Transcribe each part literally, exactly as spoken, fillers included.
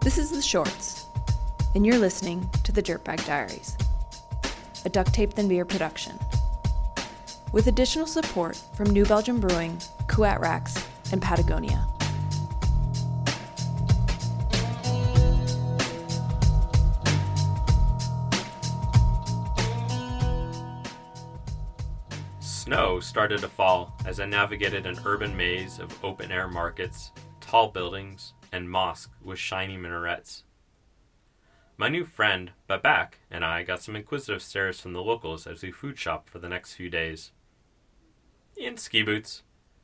This is The Shorts, and you're listening to the Dirtbag Diaries, a Duct Tape Then Beer production, with additional support from New Belgium Brewing, Kuat Racks, and Patagonia. Snow started to fall as I navigated an urban maze of open-air markets, tall buildings, and mosques with shiny minarets. My new friend, Babak, and I got some inquisitive stares from the locals as we food shopped for the next few days. In ski boots.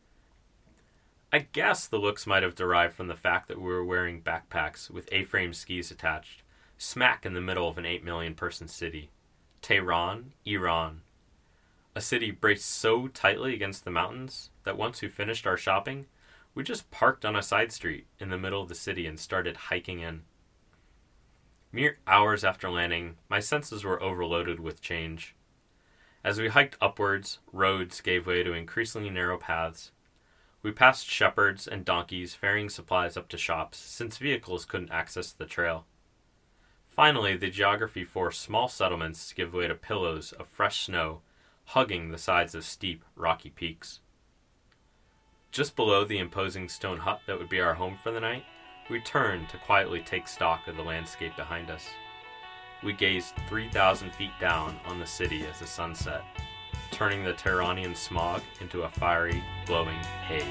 I guess the looks might have derived from the fact that we were wearing backpacks with A-frame skis attached, smack in the middle of an eight million person city. Tehran, Iran. A city braced so tightly against the mountains that once we finished our shopping, we just parked on a side street in the middle of the city and started hiking in. Mere hours after landing, my senses were overloaded with change. As we hiked upwards, roads gave way to increasingly narrow paths. We passed shepherds and donkeys ferrying supplies up to shops, since vehicles couldn't access the trail. Finally, the geography forced small settlements to give way to pillows of fresh snow, hugging the sides of steep, rocky peaks. Just below the imposing stone hut that would be our home for the night, we turned to quietly take stock of the landscape behind us. We gazed three thousand feet down on the city as the sun set, turning the Tehranian smog into a fiery, glowing haze.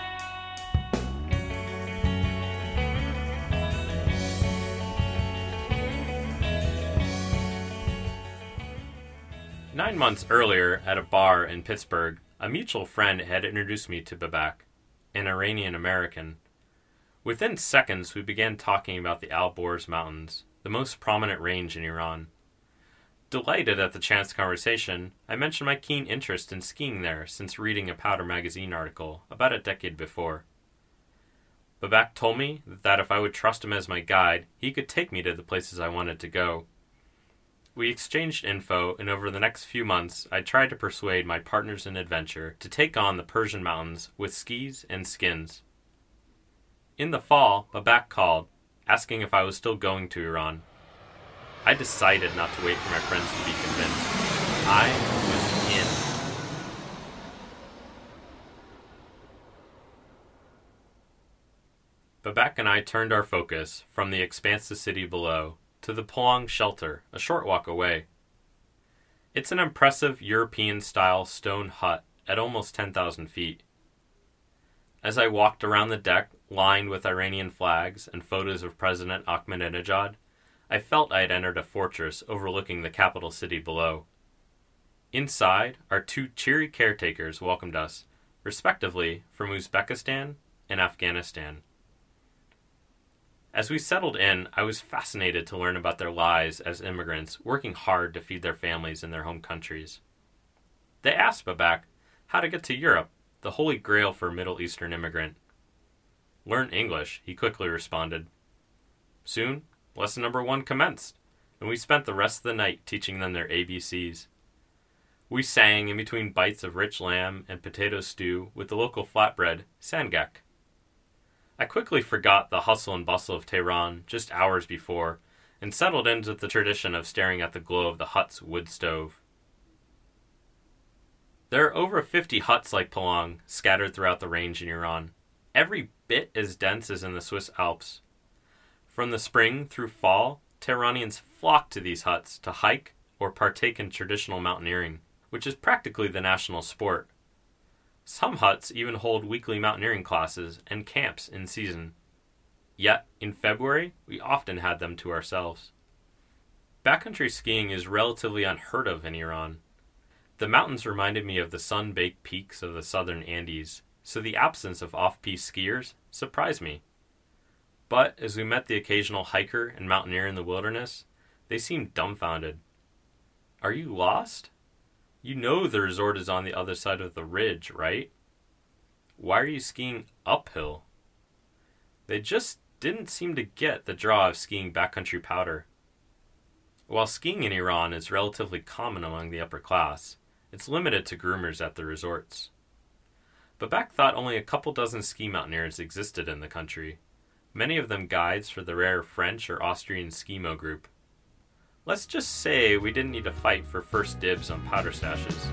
Nine months earlier, at a bar in Pittsburgh, a mutual friend had introduced me to Babak, an Iranian-American. Within seconds, we began talking about the Alborz Mountains, the most prominent range in Iran. Delighted at the chance conversation, I mentioned my keen interest in skiing there since reading a Powder magazine article about a decade before. Babak told me that if I would trust him as my guide, he could take me to the places I wanted to go. We exchanged info, and over the next few months, I tried to persuade my partners in adventure to take on the Persian mountains with skis and skins. In the fall, Babak called, asking if I was still going to Iran. I decided not to wait for my friends to be convinced. I was in. Babak and I turned our focus from the expansive city below to the Palong shelter, a short walk away. It's an impressive European-style stone hut at almost ten thousand feet. As I walked around the deck, lined with Iranian flags and photos of President Ahmadinejad, I felt I had entered a fortress overlooking the capital city below. Inside, our two cheery caretakers welcomed us, respectively from Uzbekistan and Afghanistan. As we settled in, I was fascinated to learn about their lives as immigrants working hard to feed their families in their home countries. They asked Babak how to get to Europe, the holy grail for a Middle Eastern immigrant. Learn English, he quickly responded. Soon, lesson number one commenced, and we spent the rest of the night teaching them their A B Cs. We sang in between bites of rich lamb and potato stew with the local flatbread, sangak. I quickly forgot the hustle and bustle of Tehran just hours before and settled into the tradition of staring at the glow of the hut's wood stove. There are over fifty huts like Palong scattered throughout the range in Iran, every bit as dense as in the Swiss Alps. From the spring through fall, Tehranians flock to these huts to hike or partake in traditional mountaineering, which is practically the national sport. Some huts even hold weekly mountaineering classes and camps in season. Yet, in February, we often had them to ourselves. Backcountry skiing is relatively unheard of in Iran. The mountains reminded me of the sun-baked peaks of the southern Andes, so the absence of off-piste skiers surprised me. But as we met the occasional hiker and mountaineer in the wilderness, they seemed dumbfounded. "Are you lost? You know the resort is on the other side of the ridge, right? Why are you skiing uphill?" They just didn't seem to get the draw of skiing backcountry powder. While skiing in Iran is relatively common among the upper class, it's limited to groomers at the resorts. Babak thought only a couple dozen ski mountaineers existed in the country, many of them guides for the rare French or Austrian Skimo group. Let's just say we didn't need to fight for first dibs on powder stashes.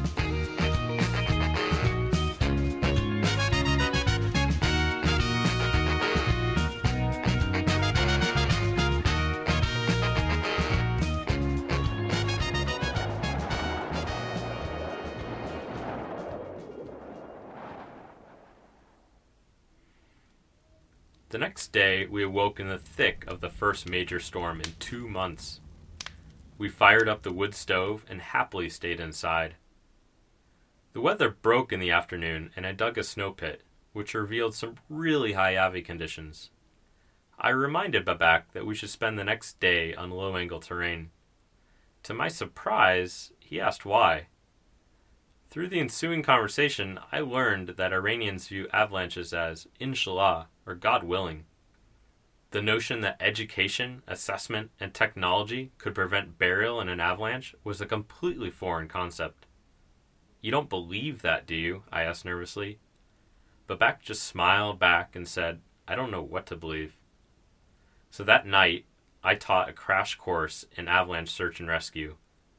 The next day, we awoke in the thick of the first major storm in two months. We fired up the wood stove and happily stayed inside. The weather broke in the afternoon, and I dug a snow pit, which revealed some really high avi conditions. I reminded Babak that we should spend the next day on low-angle terrain. To my surprise, he asked why. Through the ensuing conversation, I learned that Iranians view avalanches as inshallah, or God willing. The notion that education, assessment, and technology could prevent burial in an avalanche was a completely foreign concept. "You don't believe that, do you?" I asked nervously. Babak just smiled back and said, "I don't know what to believe." So that night, I taught a crash course in avalanche search and rescue.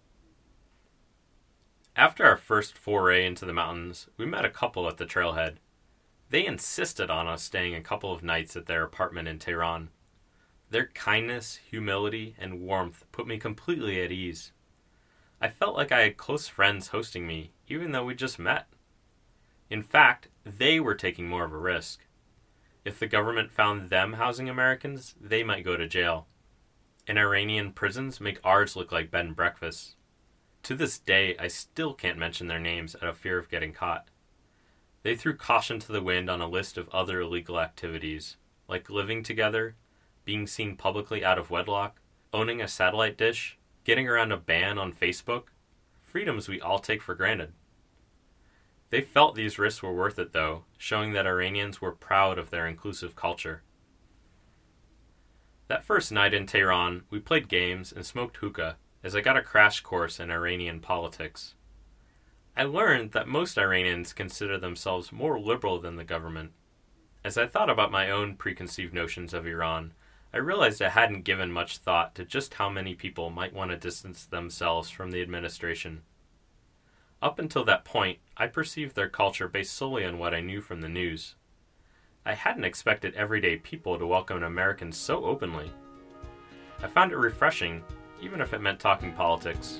After our first foray into the mountains, we met a couple at the trailhead. They insisted on us staying a couple of nights at their apartment in Tehran. Their kindness, humility, and warmth put me completely at ease. I felt like I had close friends hosting me, even though we just met. In fact, they were taking more of a risk. If the government found them housing Americans, they might go to jail. And Iranian prisons make ours look like bed and breakfasts. To this day, I still can't mention their names out of fear of getting caught. They threw caution to the wind on a list of other illegal activities, like living together, being seen publicly out of wedlock, owning a satellite dish, getting around a ban on Facebook, freedoms we all take for granted. They felt these risks were worth it, though, showing that Iranians were proud of their inclusive culture. That first night in Tehran, we played games and smoked hookah, as I got a crash course in Iranian politics. I learned that most Iranians consider themselves more liberal than the government. As I thought about my own preconceived notions of Iran, I realized I hadn't given much thought to just how many people might want to distance themselves from the administration. Up until that point, I perceived their culture based solely on what I knew from the news. I hadn't expected everyday people to welcome Americans so openly. I found it refreshing, even if it meant talking politics.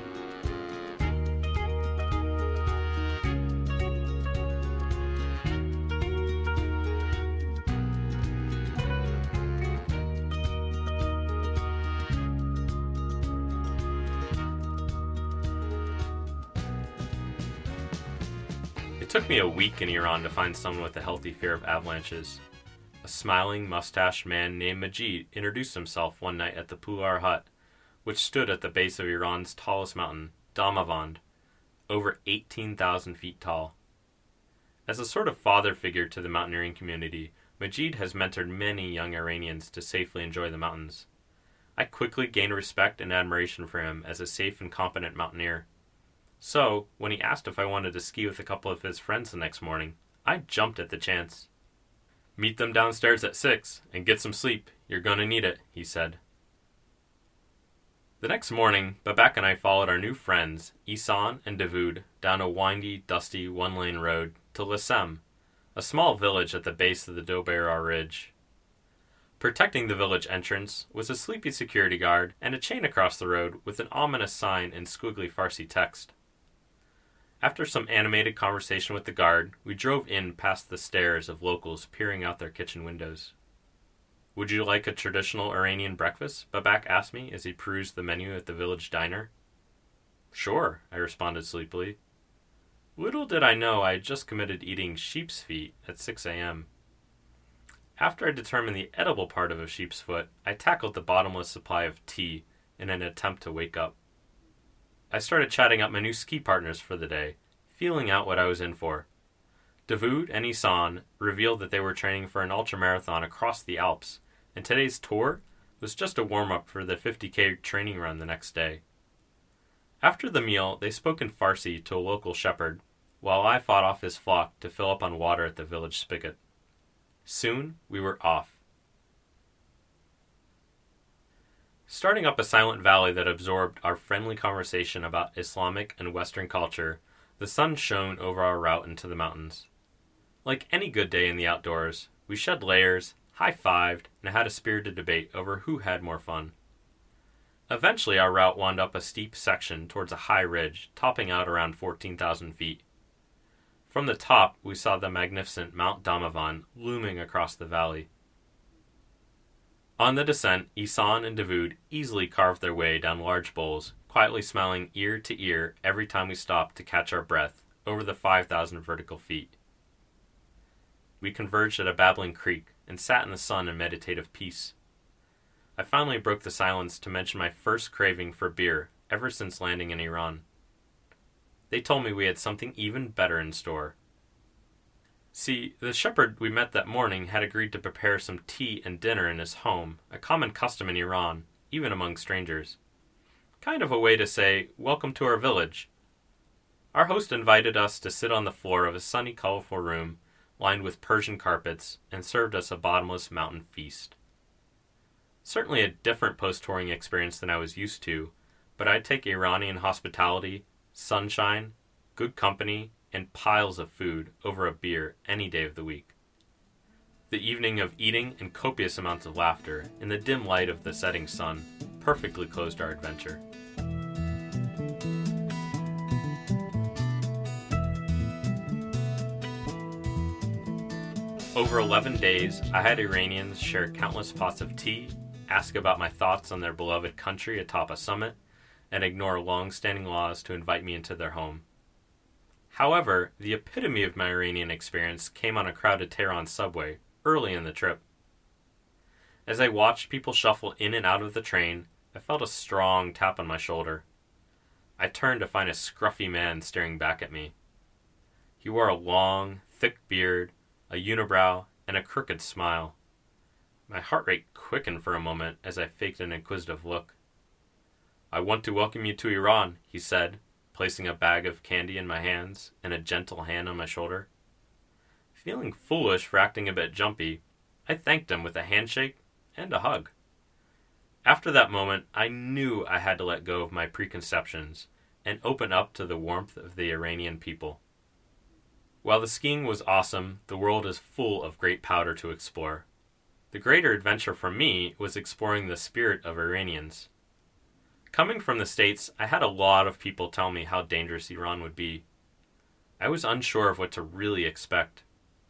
It took me a week in Iran to find someone with a healthy fear of avalanches. A smiling, mustached man named Majid introduced himself one night at the Pular hut, which stood at the base of Iran's tallest mountain, Damavand, over eighteen thousand feet tall. As a sort of father figure to the mountaineering community, Majid has mentored many young Iranians to safely enjoy the mountains. I quickly gained respect and admiration for him as a safe and competent mountaineer. So, when he asked if I wanted to ski with a couple of his friends the next morning, I jumped at the chance. "Meet them downstairs at six, and get some sleep. You're gonna need it," he said. The next morning, Babak and I followed our new friends, Isan and Davoud, down a windy, dusty, one-lane road to Lesem, a small village at the base of the Doberar Ridge. Protecting the village entrance was a sleepy security guard and a chain across the road with an ominous sign in squiggly Farsi text. After some animated conversation with the guard, we drove in past the stares of locals peering out their kitchen windows. "Would you like a traditional Iranian breakfast?" Babak asked me as he perused the menu at the village diner. "Sure," I responded sleepily. Little did I know I had just committed eating sheep's feet at six a.m. After I determined the edible part of a sheep's foot, I tackled the bottomless supply of tea in an attempt to wake up. I started chatting up my new ski partners for the day, feeling out what I was in for. Davoud and Isan revealed that they were training for an ultramarathon across the Alps, and today's tour was just a warm-up for the fifty K training run the next day. After the meal, they spoke in Farsi to a local shepherd, while I fought off his flock to fill up on water at the village spigot. Soon, we were off, Starting up a silent valley that absorbed our friendly conversation about Islamic and Western culture, the sun shone over our route into the mountains. Like any good day in the outdoors, we shed layers, high-fived, and had a spirited debate over who had more fun. Eventually, our route wound up a steep section towards a high ridge, topping out around fourteen thousand feet. From the top, we saw the magnificent Mount Damavand looming across the valley. On the descent, Ihsan and Davood easily carved their way down large bowls, quietly smiling ear to ear every time we stopped to catch our breath over the five thousand vertical feet. We converged at a babbling creek and sat in the sun in meditative peace. I finally broke the silence to mention my first craving for beer ever since landing in Iran. They told me we had something even better in store. See, the shepherd we met that morning had agreed to prepare some tea and dinner in his home, a common custom in Iran, even among strangers. Kind of a way to say, welcome to our village. Our host invited us to sit on the floor of a sunny, colorful room lined with Persian carpets and served us a bottomless mountain feast. Certainly a different post-touring experience than I was used to, but I'd take Iranian hospitality, sunshine, good company, and piles of food over a beer any day of the week. The evening of eating and copious amounts of laughter in the dim light of the setting sun perfectly closed our adventure. Over eleven days, I had Iranians share countless pots of tea, ask about my thoughts on their beloved country atop a summit, and ignore long-standing laws to invite me into their home. However, the epitome of my Iranian experience came on a crowded Tehran subway early in the trip. As I watched people shuffle in and out of the train, I felt a strong tap on my shoulder. I turned to find a scruffy man staring back at me. He wore a long, thick beard, a unibrow, and a crooked smile. My heart rate quickened for a moment as I faked an inquisitive look. "I want to welcome you to Iran," he said, placing a bag of candy in my hands and a gentle hand on my shoulder. Feeling foolish for acting a bit jumpy, I thanked him with a handshake and a hug. After that moment, I knew I had to let go of my preconceptions and open up to the warmth of the Iranian people. While the skiing was awesome, the world is full of great powder to explore. The greater adventure for me was exploring the spirit of Iranians. Coming from the States, I had a lot of people tell me how dangerous Iran would be. I was unsure of what to really expect.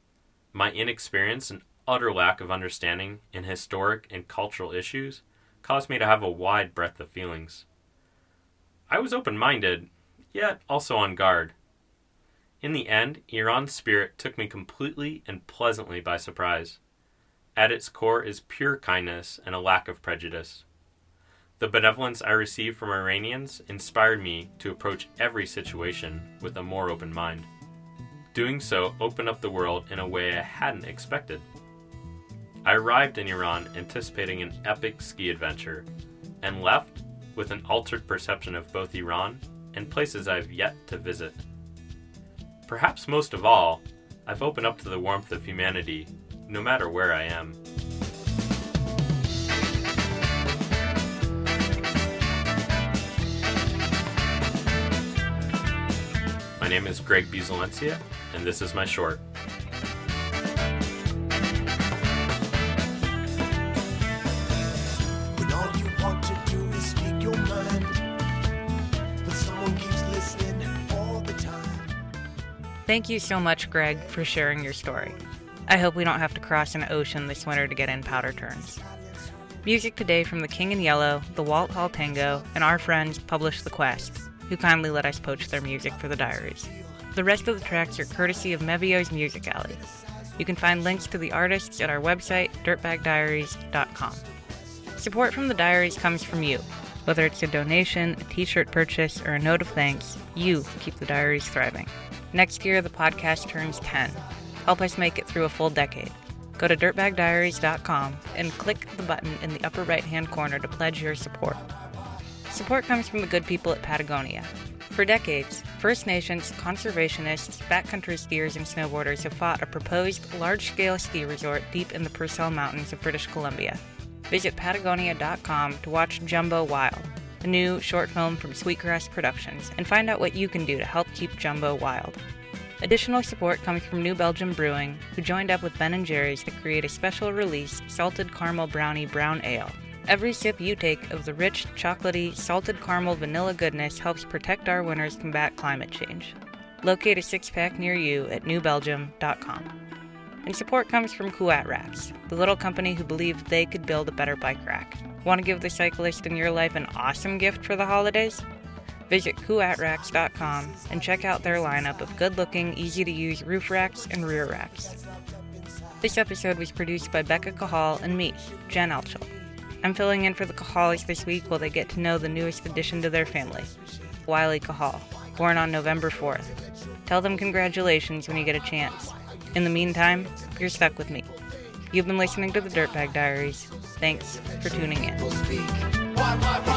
My inexperience and utter lack of understanding in historic and cultural issues caused me to have a wide breadth of feelings. I was open-minded, yet also on guard. In the end, Iran's spirit took me completely and pleasantly by surprise. At its core is pure kindness and a lack of prejudice. The benevolence I received from Iranians inspired me to approach every situation with a more open mind. Doing so opened up the world in a way I hadn't expected. I arrived in Iran anticipating an epic ski adventure, and left with an altered perception of both Iran and places I've yet to visit. Perhaps most of all, I've opened up to the warmth of humanity, no matter where I am. My name is Greg Bizolencia, and this is my short. When all you want to do is speak your mind, but someone keeps listening all the time. Thank you so much, Greg, for sharing your story. I hope we don't have to cross an ocean this winter to get in Powder Turns. Music today from The King in Yellow, The Walt Hall Tango, and our friends Publish the Quest, who kindly let us poach their music for the diaries. The rest of the tracks are courtesy of Mevio's Music Alley. You can find links to the artists at our website, dirtbag diaries dot com. Support from the diaries comes from you. Whether it's a donation, a t-shirt purchase, or a note of thanks, you keep the diaries thriving. Next year, the podcast turns ten. Help us make it through a full decade. Go to dirtbag diaries dot com and click the button in the upper right-hand corner to pledge your support. Support comes from the good people at Patagonia. For decades, First Nations, conservationists, backcountry skiers, and snowboarders have fought a proposed large-scale ski resort deep in the Purcell Mountains of British Columbia. Visit Patagonia dot com to watch Jumbo Wild, a new short film from Sweetgrass Productions, and find out what you can do to help keep Jumbo wild. Additional support comes from New Belgium Brewing, who joined up with Ben and Jerry's to create a special release salted caramel brownie brown ale. Every sip you take of the rich, chocolatey, salted caramel vanilla goodness helps protect our winters combat climate change. Locate a six-pack near you at new belgium dot com. And support comes from Kuat Racks, the little company who believed they could build a better bike rack. Want to give the cyclist in your life an awesome gift for the holidays? Visit kuat racks dot com and check out their lineup of good-looking, easy-to-use roof racks and rear racks. This episode was produced by Becca Cahal and me, Jen Elchel. I'm filling in for the Cahalis this week while they get to know the newest addition to their family, Wiley Cahal, born on November fourth. Tell them congratulations when you get a chance. In the meantime, you're stuck with me. You've been listening to the Dirtbag Diaries. Thanks for tuning in.